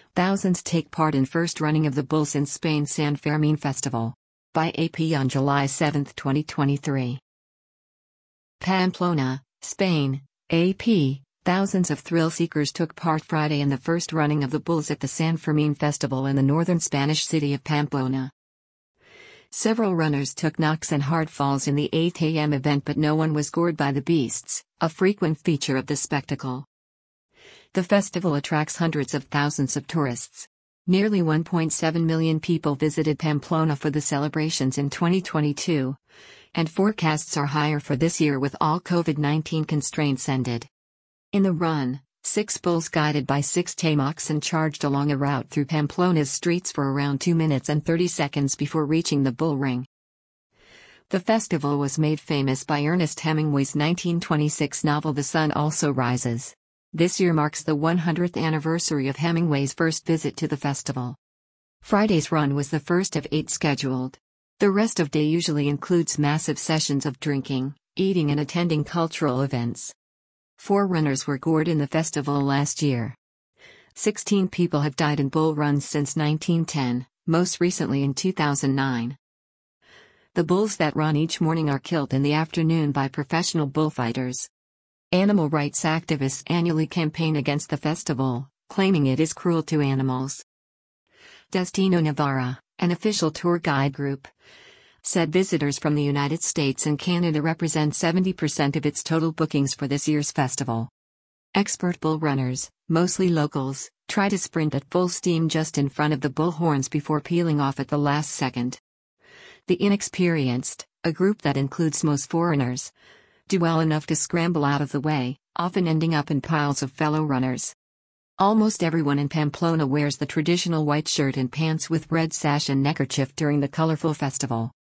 thousands take part in first running of the Bulls in Spain's San Fermín Festival. By AP on July 7, 2023. Pamplona, Spain, AP. Thousands of thrill-seekers took part Friday in the first running of the Bulls at the San Fermín Festival in the northern Spanish city of Pamplona. Several runners took knocks and hard falls in the 8 a.m. event, but no one was gored by the beasts, a frequent feature of the spectacle. The festival attracts hundreds of thousands of tourists. Nearly 1.7 million people visited Pamplona for the celebrations in 2022, and forecasts are higher for this year with all COVID-19 constraints ended. In the run, 6 bulls guided by 6 tame oxen charged along a route through Pamplona's streets for around 2 minutes and 30 seconds before reaching the bull ring. The festival was made famous by Ernest Hemingway's 1926 novel The Sun Also Rises. This year marks the 100th anniversary of Hemingway's first visit to the festival. Friday's run was the first of 8 scheduled. The rest of day usually includes massive sessions of drinking, eating and attending cultural events. 4 runners were gored in the festival last year. 16 people have died in bull runs since 1910, most recently in 2009. The bulls that run each morning are killed in the afternoon by professional bullfighters. Animal rights activists annually campaign against the festival, claiming it is cruel to animals. Destino Navarra, an official tour guide group, said visitors from the United States and Canada represent 70% of its total bookings for this year's festival. Expert bull runners, mostly locals, try to sprint at full steam just in front of the bull horns before peeling off at the last second. The inexperienced, a group that includes most foreigners, do well enough to scramble out of the way, often ending up in piles of fellow runners. Almost everyone in Pamplona wears the traditional white shirt and pants with red sash and neckerchief during the colorful festival.